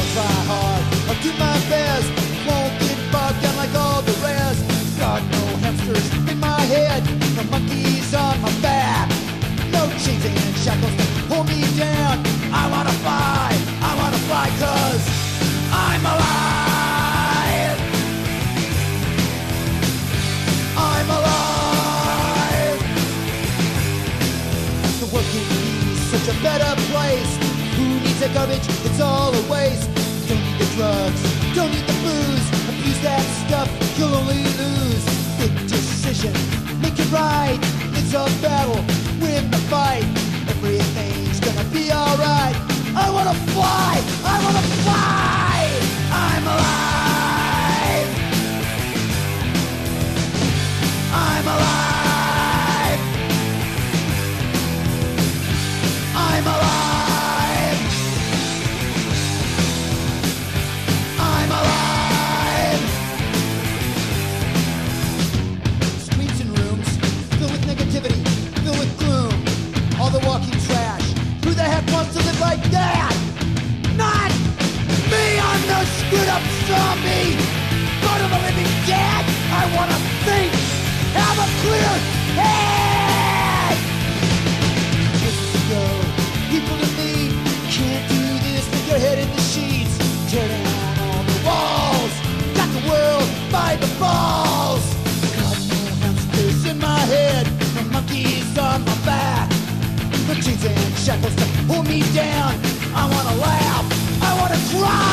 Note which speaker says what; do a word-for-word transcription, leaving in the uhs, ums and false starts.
Speaker 1: I'll try hard, I'll do my best. Won't get bogged down like all the rest. Got no hamsters in my head, no monkeys on my back. No chains and shackles to hold me down. I wanna fly, I wanna fly 'cause I'm alive. I'm alive. The world can be such a better place. Who needs that garbage? It's all a waste. Don't need the drugs, don't need the booze. Abuse that stuff, you'll only lose. Big decision, make it right. It's a battle, win the fight. Everything's gonna be alright. I wanna fly, I wanna fly. I'm alive. I'm alive. I'm alive. I'm alive. Screens and rooms filled with negativity, filled with gloom. All the walking trash. Who the heck wants to live like that? Not me, I'm the screwed up zombie. Go to the living dead. I wanna think, have a clear head. Places to go, people to meet. Can't do this with your head in the sheets. Tear down all the walls. Got the world by the balls. Got no hamsters in my head, no monkeys on my back. No chains and shackles to hold me down. I wanna laugh, I wanna cry.